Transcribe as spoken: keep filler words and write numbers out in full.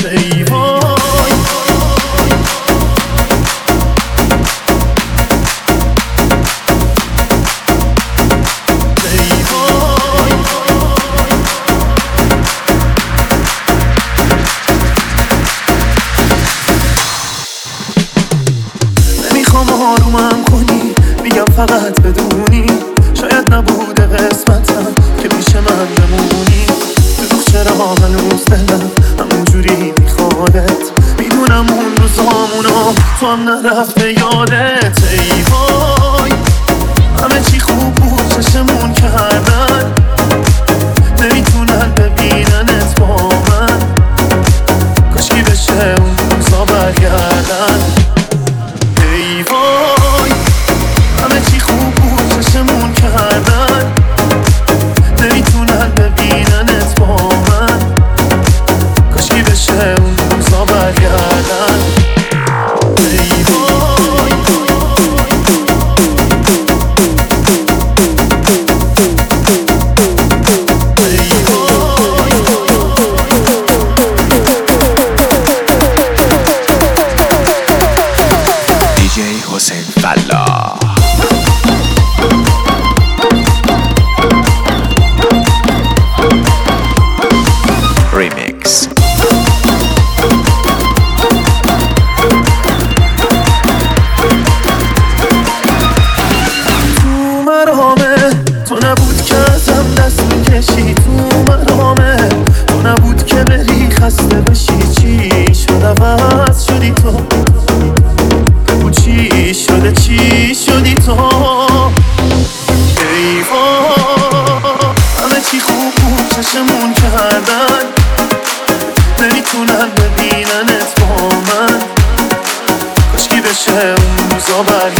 ای وای ای وای نمیخوام آرومم کنی، میگم فقط بدونی شاید نبوده قسمتم که پیش من بمونی. دروغ چرا هنوز دلم همونجوری میخوادت، میدونم اون روزامونو تو هم نرفته یادت. ای وای همه چی خوب بود چشمون کردن، نمیتونن ببیننت با من، کاشکی بشه اون روزا برگردن. ای وای همه چی خوب بود چشمون کردن، نمیتونن ببیننت با من، کاشکی بشه اون روزا برگردن. ای وای ای وای دیجی حسین فلاح ریمیکس. تو مرامه تو نبود که ازم دست میکشی، تو مرامه تو نبود که بری خسته بشی. چی شد عوض شدی تو، بگو چی شده چی شدی تو. ای وای همه چی خوب بود چشمون کردن، نمیتونن ببیننت با من، کاشکی بشه اون روزا برگردن.